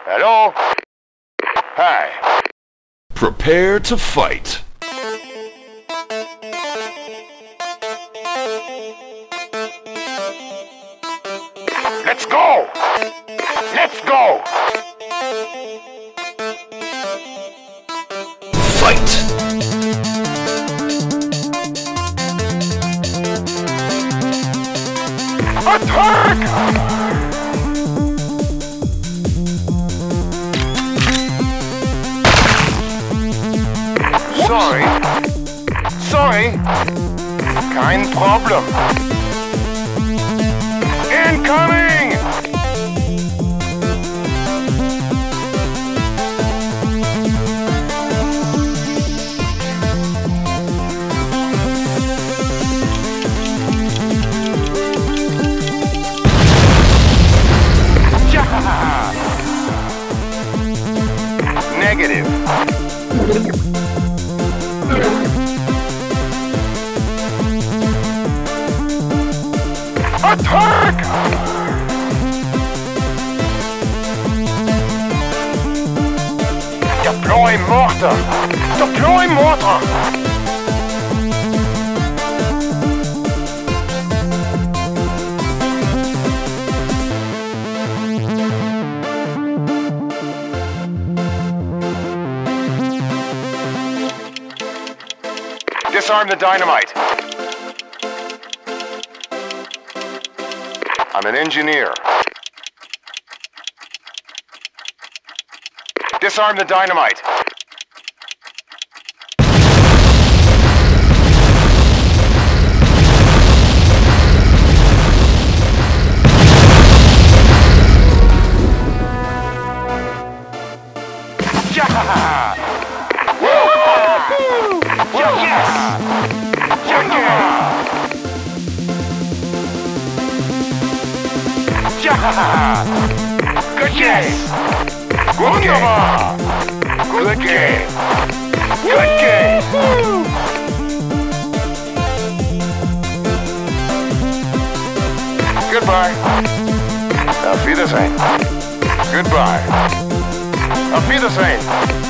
Hello? Hi. Prepare to fight. Let's go! Let's go! Fight! Attack! Sorry. Sorry. Kein Problem. Incoming! Yeah! Negative. Attack! Deploy mortar! Deploy mortar! Disarm the dynamite. I'm an engineer. Disarm the dynamite. Yeah! Woo! Yes! Good game! Wunderbar! Good game! Good game! Goodbye. Auf Wiedersehen. Goodbye. Auf Wiedersehen.